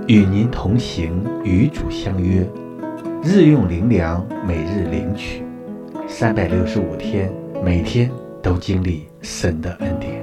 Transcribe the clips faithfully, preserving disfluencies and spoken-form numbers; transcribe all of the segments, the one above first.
与您同行，与主相约，日用灵粮，每日领取，三百六十五天，每天都经历神的恩典。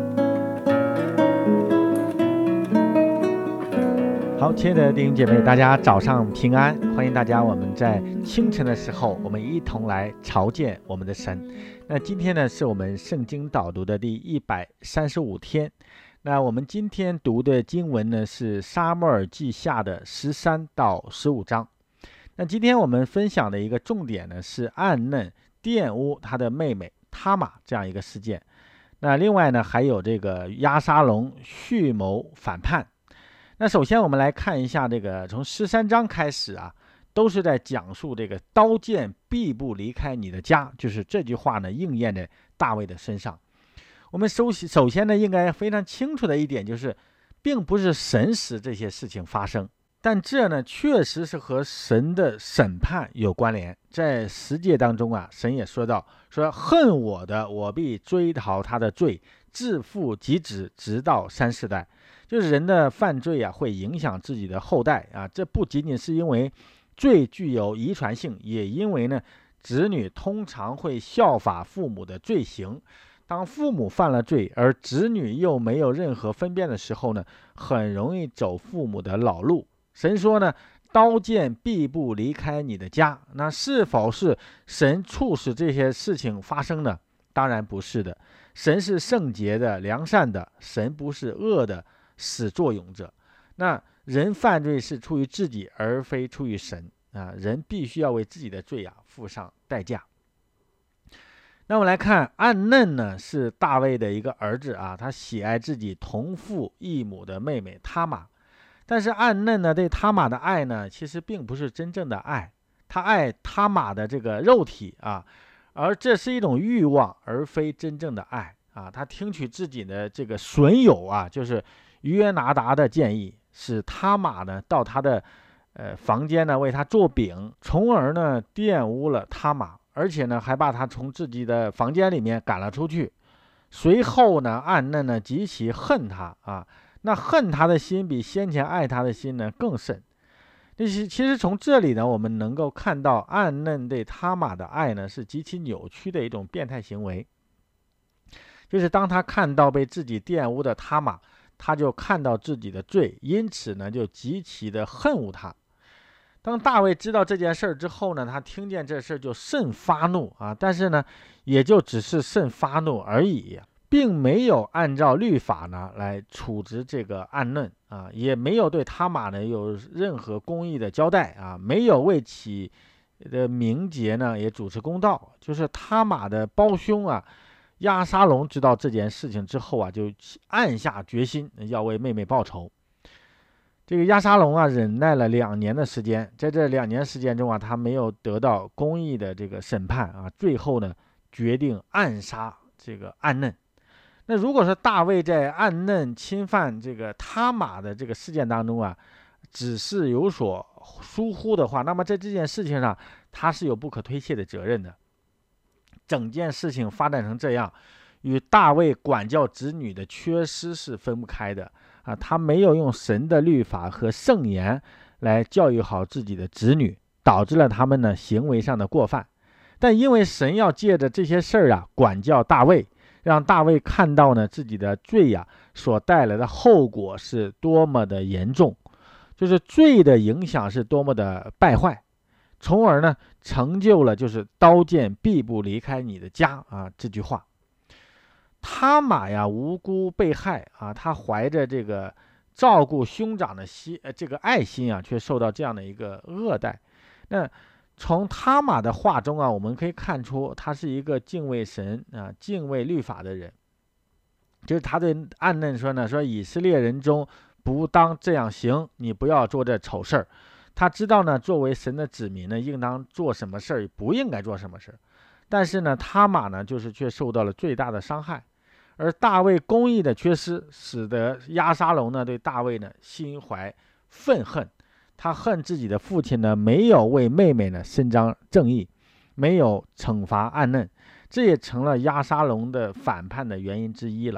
好，亲爱的弟兄姐妹，大家早上平安！欢迎大家，我们在清晨的时候，我们一同来朝见我们的神。那今天呢，是我们圣经导读的第一百三十五天。那我们今天读的经文呢，是撒母耳记下的十三到十五章。那今天我们分享的一个重点呢，是暗嫩玷污他的妹妹他玛这样一个事件。那另外呢，还有这个押沙龙蓄谋反叛。那首先我们来看一下这个从十三章开始啊，都是在讲述这个刀剑必不离开你的家，就是这句话呢应验在大卫的身上。我们首首先呢应该非常清楚的一点就是，并不是神使这些事情发生，但这呢确实是和神的审判有关联。在十诫当中啊，神也说到，说恨我的，我必追讨他的罪，自父及子，直到三世代。就是人的犯罪啊，会影响自己的后代啊。这不仅仅是因为罪具有遗传性，也因为呢，子女通常会效法父母的罪行。当父母犯了罪，而子女又没有任何分辨的时候呢，很容易走父母的老路。神说呢，刀剑必不离开你的家。那是否是神促使这些事情发生呢？当然不是的。神是圣洁的、良善的，神不是恶的始作俑者。那人犯罪是出于自己，而非出于神啊！人必须要为自己的罪啊付上代价。那我们来看，暗嫩呢是大卫的一个儿子啊，他喜爱自己同父异母的妹妹他玛。但是暗嫩呢对他玛的爱呢，其实并不是真正的爱，他爱他玛的这个肉体啊，而这是一种欲望，而非真正的爱啊。他听取自己的这个损友啊，就是约拿达的建议，使他玛呢到他的呃房间呢为他做饼，从而呢玷污了他玛。而且呢，还把他从自己的房间里面赶了出去。随后呢，暗嫩呢极其恨他啊，那恨他的心比先前爱他的心呢更甚。其实，其实从这里呢，我们能够看到暗嫩对他玛的爱呢是极其扭曲的一种变态行为。就是当他看到被自己玷污的他玛，他就看到自己的罪，因此呢就极其的恨恶他。当大卫知道这件事之后呢，他听见这事就甚发怒啊，但是呢，也就只是甚发怒而已，并没有按照律法呢来处置这个暗嫩啊，也没有对他玛呢有任何公义的交代啊，没有为其的名节呢也主持公道。就是他玛的胞兄啊，押沙龙知道这件事情之后啊，就暗下决心要为妹妹报仇。这个押沙龙啊，忍耐了两年的时间，在这两年时间中啊，他没有得到公义的这个审判啊，最后呢，决定暗杀这个暗嫩。那如果说大卫在暗嫩侵犯这个他玛的这个事件当中啊，只是有所疏忽的话，那么在这件事情上，他是有不可推卸的责任的。整件事情发展成这样，与大卫管教子女的缺失是分不开的。啊，他没有用神的律法和圣言来教育好自己的子女，导致了他们呢行为上的过犯。但因为神要借着这些事儿啊管教大卫，让大卫看到呢自己的罪呀、啊、所带来的后果是多么的严重，就是罪的影响是多么的败坏，从而呢成就了就是刀剑必不离开你的家啊这句话。他玛呀无辜被害啊，他怀着这个照顾兄长的心，呃，这个爱心啊，却受到这样的一个恶待。那从他玛的话中啊，我们可以看出他是一个敬畏神啊、敬畏律法的人。就是他对暗嫩说呢，说以色列人中不当这样行，你不要做这丑事儿。他知道呢，作为神的子民呢，应当做什么事儿，不应该做什么事儿。但是呢，他玛呢，就是却受到了最大的伤害。而大卫公义的缺失，使得押沙龙呢对大卫呢心怀愤恨，他恨自己的父亲呢没有为妹妹呢伸张正义，没有惩罚暗嫩，这也成了押沙龙的反叛的原因之一了。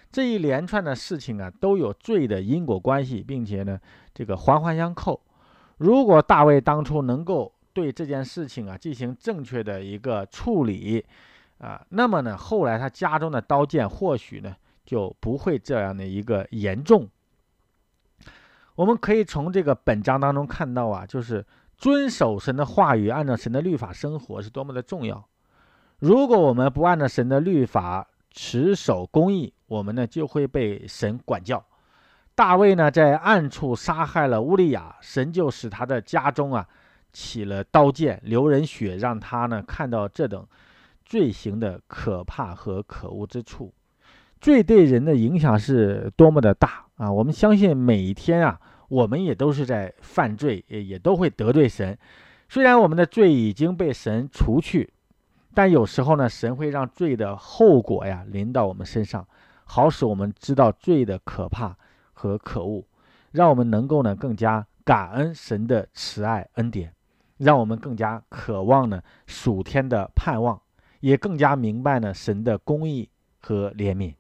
这一连串的事情啊，都有罪的因果关系，并且呢，这个环环相扣。如果大卫当初能够对这件事情啊进行正确的一个处理啊，那么呢，后来他家中的刀剑或许呢就不会这样的一个严重。我们可以从这个本章当中看到啊，就是遵守神的话语，按照神的律法生活是多么的重要。如果我们不按照神的律法持守公义，我们呢就会被神管教。大卫呢在暗处杀害了乌利亚，神就使他的家中啊起了刀剑，流人血，让他呢看到这等罪行的可怕和可恶之处。罪对人的影响是多么的大啊！我们相信每一天啊，我们也都是在犯罪，也也都会得罪神。虽然我们的罪已经被神除去，但有时候呢，神会让罪的后果呀临到我们身上，好使我们知道罪的可怕和可恶，让我们能够呢更加感恩神的慈爱恩典，让我们更加渴望呢属天的盼望，也更加明白呢神的公义和怜悯。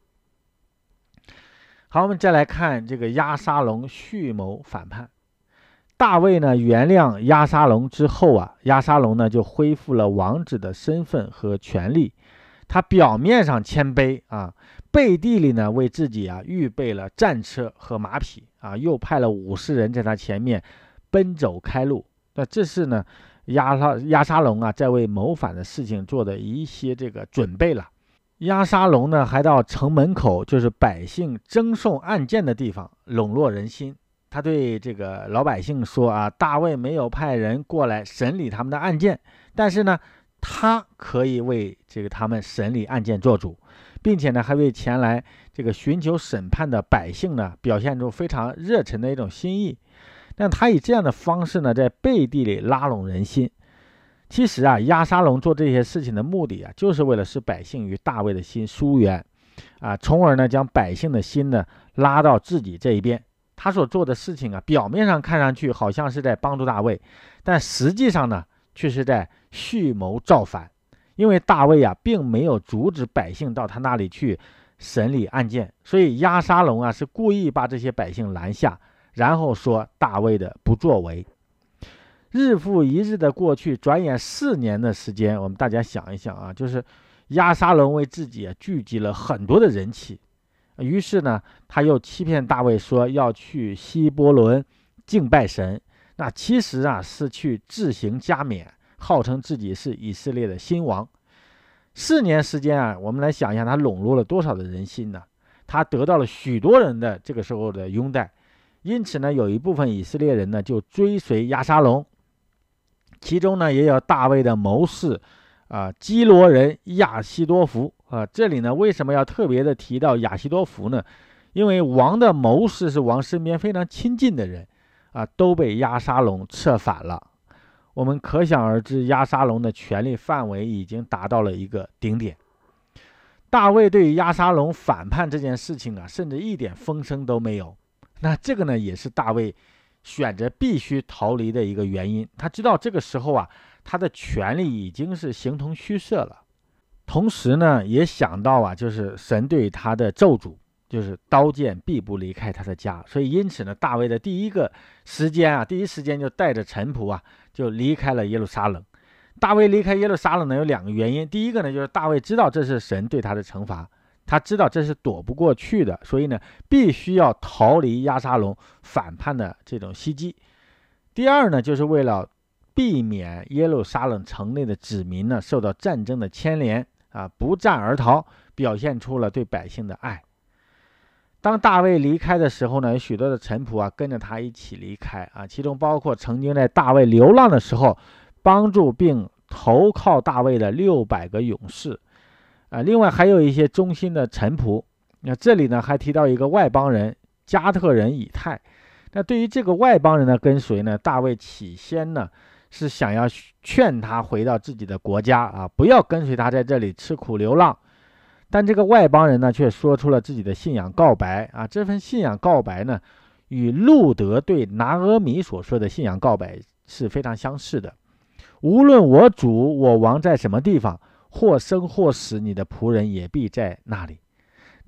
好，我们再来看这个押沙龙蓄谋反叛。大卫呢原谅押沙龙之后啊，押沙龙呢就恢复了王子的身份和权利。他表面上谦卑啊，背地里呢为自己啊预备了战车和马匹啊，又派了武士人在他前面奔走开路。那这是呢押沙押沙龙啊在为谋反的事情做的一些这个准备了。押沙龙呢还到城门口，就是百姓争讼案件的地方，笼络人心。他对这个老百姓说啊，大卫没有派人过来审理他们的案件，但是呢他可以为这个他们审理案件做主，并且呢还为前来这个寻求审判的百姓呢表现出非常热忱的一种心意。但他以这样的方式呢在背地里拉拢人心。其实啊，押沙龙做这些事情的目的啊，就是为了使百姓与大卫的心疏远啊，从而呢将百姓的心呢拉到自己这一边。他所做的事情啊，表面上看上去好像是在帮助大卫，但实际上呢却是在蓄谋造反。因为大卫啊并没有阻止百姓到他那里去审理案件，所以押沙龙啊是故意把这些百姓拦下，然后说大卫的不作为。日复一日的过去，转眼四年的时间，我们大家想一想啊，就是押沙龙为自己、啊、聚集了很多的人气，于是呢，他又欺骗大卫说要去希伯伦敬拜神，那其实啊是去自行加冕，号称自己是以色列的新王。四年时间啊，我们来想一下，他笼络了多少的人心呢？他得到了许多人的这个时候的拥戴，因此呢，有一部分以色列人呢就追随押沙龙。其中呢也有大卫的谋士啊，基罗人亚希多弗啊。这里呢为什么要特别的提到亚希多弗呢？因为王的谋士是王身边非常亲近的人啊，都被押沙龙策反了。我们可想而知，押沙龙的权力范围已经达到了一个顶点。大卫对于押沙龙反叛这件事情啊，甚至一点风声都没有。那这个呢也是大卫选择必须逃离的一个原因。他知道这个时候啊，他的权力已经是形同虚设了。同时呢，也想到啊，就是神对他的咒诅，就是刀剑必不离开他的家。所以因此呢，大卫的第一个时间啊，第一时间就带着臣仆啊，就离开了耶路撒冷。大卫离开耶路撒冷呢，有两个原因。第一个呢，就是大卫知道这是神对他的惩罚。他知道这是躲不过去的，所以呢，必须要逃离押沙龙反叛的这种袭击。第二呢，就是为了避免耶路撒冷城内的子民呢受到战争的牵连啊，不战而逃，表现出了对百姓的爱。当大卫离开的时候呢，有许多的臣仆啊跟着他一起离开啊，其中包括曾经在大卫流浪的时候帮助并投靠大卫的六百个勇士。啊，另外还有一些忠心的臣仆。那这里呢还提到一个外邦人加特人以太。那对于这个外邦人的跟随呢，大卫起先呢是想要劝他回到自己的国家啊，不要跟随他在这里吃苦流浪。但这个外邦人呢却说出了自己的信仰告白啊，这份信仰告白呢与路德对拿俄米所说的信仰告白是非常相似的。无论我主我王在什么地方，或生或死，你的仆人也必在那里。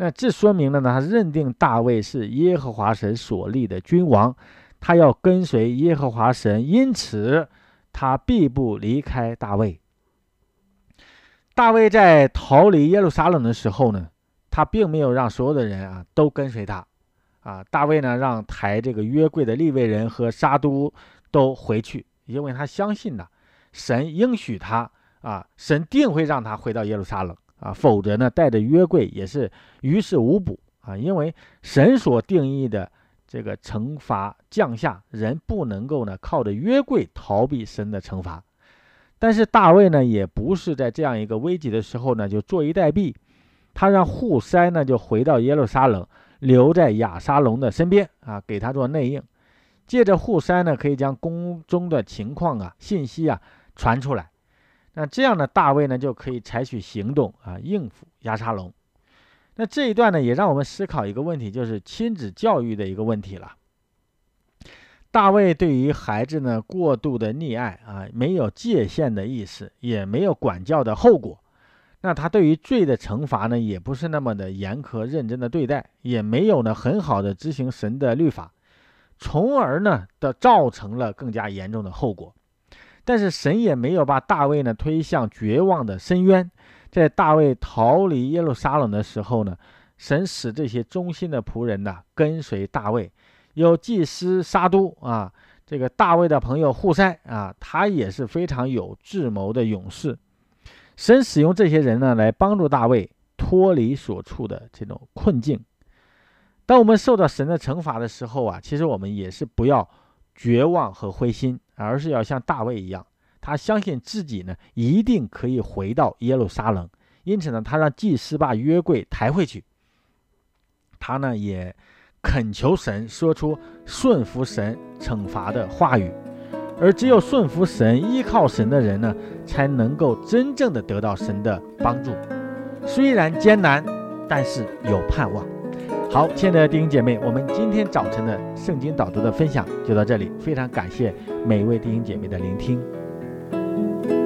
那这说明了呢，他认定大卫是耶和华神所立的君王，他要跟随耶和华神，因此他必不离开大卫。大卫在逃离耶路撒冷的时候呢，他并没有让所有的人啊都跟随他啊。大卫呢，让抬这个约柜的利未人和沙都都回去，因为他相信呢，神应许他啊，神定会让他回到耶路撒冷啊，否则呢，带着约柜也是于事无补啊。因为神所定义的这个惩罚降下，人不能够呢靠着约柜逃避神的惩罚。但是大卫呢，也不是在这样一个危急的时候呢就坐以待毙，他让户筛呢就回到耶路撒冷，留在亚沙龙的身边啊，给他做内应。借着户筛呢，可以将宫中的情况啊、信息啊传出来。那这样呢，大卫呢就可以采取行动啊，应付亚沙龙。那这一段呢，也让我们思考一个问题，就是亲子教育的一个问题了。大卫对于孩子呢过度的溺爱啊，没有界限的意识，也没有管教的后果。那他对于罪的惩罚呢，也不是那么的严苛认真的对待，也没有呢很好的执行神的律法，从而呢的造成了更加严重的后果。但是神也没有把大卫呢推向绝望的深渊。在大卫逃离耶路撒冷的时候呢，神使这些忠心的仆人呢跟随大卫。有祭司沙都啊，这个大卫的朋友户筛啊，他也是非常有智谋的勇士。神使用这些人呢，来帮助大卫脱离所处的这种困境。当我们受到神的惩罚的时候啊，其实我们也是不要绝望和灰心，而是要像大卫一样，他相信自己呢一定可以回到耶路撒冷。因此呢，他让祭司把约柜抬回去。他呢也恳求神说出顺服神惩罚的话语，而只有顺服神、依靠神的人呢，才能够真正的得到神的帮助。虽然艰难，但是有盼望。好，亲爱的弟兄姐妹，我们今天早晨的圣经导读的分享就到这里，非常感谢每一位弟兄姐妹的聆听。